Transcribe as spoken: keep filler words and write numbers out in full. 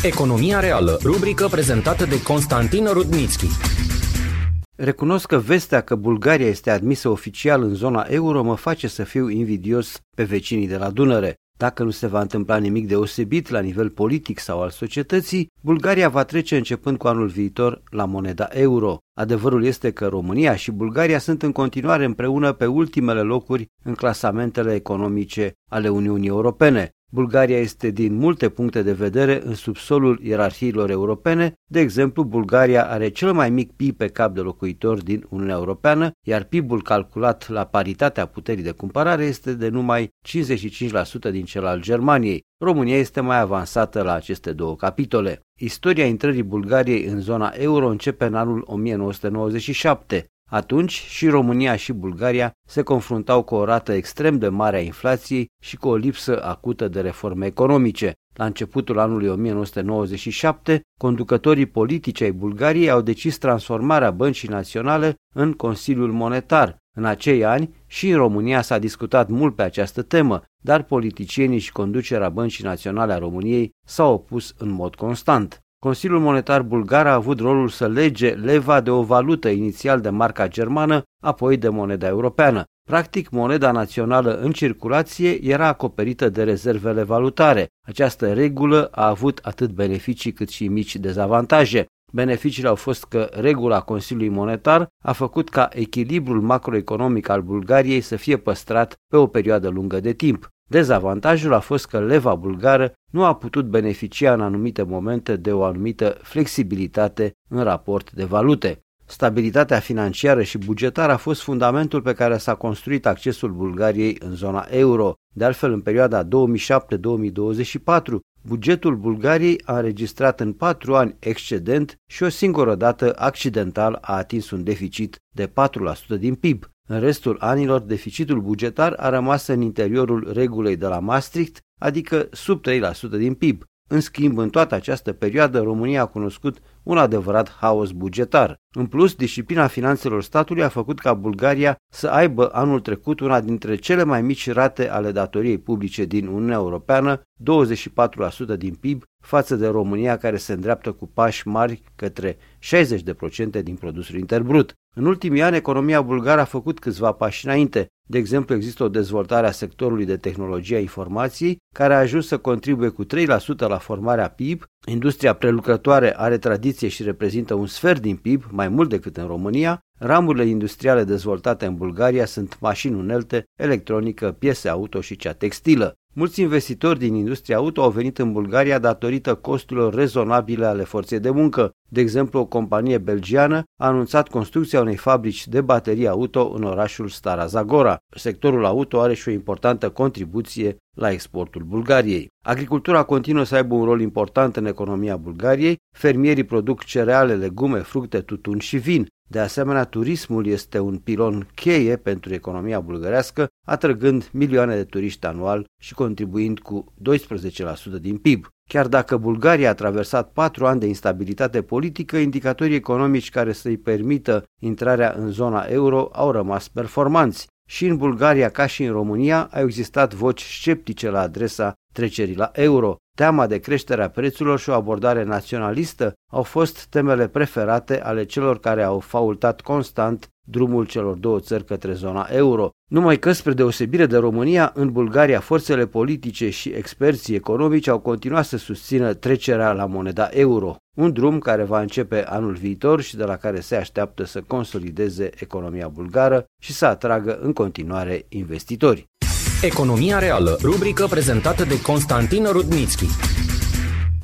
Economia reală, rubrică prezentată de Constantin Rudnitschi. Recunosc că vestea că Bulgaria este admisă oficial în zona euro mă face să fiu invidios pe vecinii de la Dunăre. Dacă nu se va întâmpla nimic deosebit la nivel politic sau al societății, Bulgaria va trece începând cu anul viitor la moneda euro. Adevărul este că România și Bulgaria sunt în continuare împreună pe ultimele locuri în clasamentele economice ale Uniunii Europene. Bulgaria este din multe puncte de vedere în subsolul ierarhiilor europene. De exemplu, Bulgaria are cel mai mic P I B pe cap de locuitor din Uniunea Europeană, iar P I B-ul calculat la paritatea puterii de cumpărare este de numai cincizeci și cinci la sută din cel al Germaniei. România este mai avansată la aceste două capitole. Istoria intrării Bulgariei în zona euro începe în anul o mie nouă sute nouăzeci și șapte. Atunci și România și Bulgaria se confruntau cu o rată extrem de mare a inflației și cu o lipsă acută de reforme economice. La începutul anului o mie nouă sute nouăzeci și șapte, conducătorii politici ai Bulgariei au decis transformarea Băncii Naționale în Consiliul Monetar. În acei ani și în România s-a discutat mult pe această temă, dar politicienii și conducerea Băncii Naționale a României s-au opus în mod constant. Consiliul Monetar Bulgar a avut rolul să lege leva de o valută inițial de marca germană, apoi de moneda europeană. Practic, moneda națională în circulație era acoperită de rezervele valutare. Această regulă a avut atât beneficii cât și mici dezavantaje. Beneficiile au fost că regula Consiliului Monetar a făcut ca echilibrul macroeconomic al Bulgariei să fie păstrat pe o perioadă lungă de timp. Dezavantajul a fost că leva bulgară nu a putut beneficia în anumite momente de o anumită flexibilitate în raport de valute. Stabilitatea financiară și bugetară a fost fundamentul pe care s-a construit accesul Bulgariei în zona euro. De altfel, în perioada două mii șapte - două mii douăzeci și patru, bugetul Bulgariei a înregistrat în patru ani excedent și o singură dată accidental a atins un deficit de patru la sută din P I B. În restul anilor, deficitul bugetar a rămas în interiorul regulei de la Maastricht, adică sub trei la sută din P I B. În schimb, în toată această perioadă, România a cunoscut un adevărat haos bugetar. În plus, disciplina finanțelor statului a făcut ca Bulgaria să aibă anul trecut una dintre cele mai mici rate ale datoriei publice din Uniunea Europeană, douăzeci și patru la sută din P I B, față de România, care se îndreaptă cu pași mari către șaizeci la sută din produsul intern brut. În ultimii ani, economia bulgară a făcut câțiva pași înainte. De exemplu, există o dezvoltare a sectorului de tehnologie a informației, care a ajuns să contribuie cu trei la sută la formarea P I B. Industria prelucrătoare are tradiție și reprezintă un sfert din P I B, mai mult decât în România. Ramurile industriale dezvoltate în Bulgaria sunt mașini unelte, electronică, piese auto și cea textilă. Mulți investitori din industria auto au venit în Bulgaria datorită costurilor rezonabile ale forței de muncă. De exemplu, o companie belgiană a anunțat construcția unei fabrici de baterii auto în orașul Stara Zagora. Sectorul auto are și o importantă contribuție la exportul Bulgariei. Agricultura continuă să aibă un rol important în economia Bulgariei. Fermierii produc cereale, legume, fructe, tutun și vin. De asemenea, turismul este un pilon cheie pentru economia bulgărească, atrăgând milioane de turiști anual și contribuind cu doisprezece la sută din P I B. Chiar dacă Bulgaria a traversat patru ani de instabilitate politică, indicatorii economici care să-i permită intrarea în zona euro au rămas performanți. Și în Bulgaria, ca și în România, au existat voci sceptice la adresa trecerii la euro. Teama de creșterea prețurilor și o abordare naționalistă au fost temele preferate ale celor care au faultat constant drumul celor două țări către zona euro. Numai că, spre deosebire de România, în Bulgaria forțele politice și experții economici au continuat să susțină trecerea la moneda euro, un drum care va începe anul viitor și de la care se așteaptă să consolideze economia bulgară și să atragă în continuare investitori. Economia reală, rubrică prezentată de Constantin Rudnitschi.